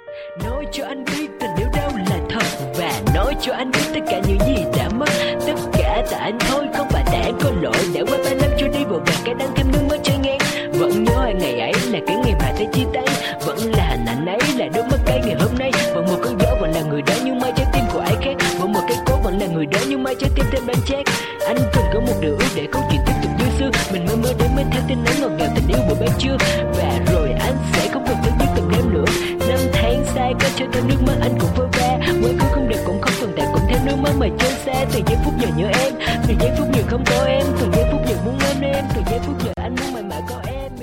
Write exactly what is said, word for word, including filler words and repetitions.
Nói cho anh biết tình yêu đâu là thật, và nói cho anh biết tất cả những gì đã mất. Tất cả tại anh thôi, không phải tại em có lỗi. Đã qua ba năm trôi đi vội vàng, cái đắng thêm nước mắt trôi ngang. Vẫn nhớ ngày ấy là cái ngày mà ta chia tay, vẫn là hình ảnh ấy là đôi mắt cay ngày hôm nay. Vẫn một cơn gió vẫn là người đó nhưng mai trái tim của ai khác. Vẫn một cây cố vẫn là người đó nhưng mai trái tim thêm bánh chát. Anh cần có một điều ước để câu chuyện tiếp tục như xưa. Mình mơ mơ đến mới theo tin nắng ngọt ngào tình yêu buổi ban trưa. Và rồi anh sẽ không còn thức giấc từng đêm nữa. Năm tháng xa có cho thêm nước mắt anh cũng vơi va. Quá khứ không đẹp cũng không tồn tại, cũng theo nước mắt mà trôi xa. Từng giây phút giờ nhớ em, từng giây phút giờ không có em, từng giây phút giờ muốn ôm em, từng giây phút giờ anh muốn mãi mãi có em.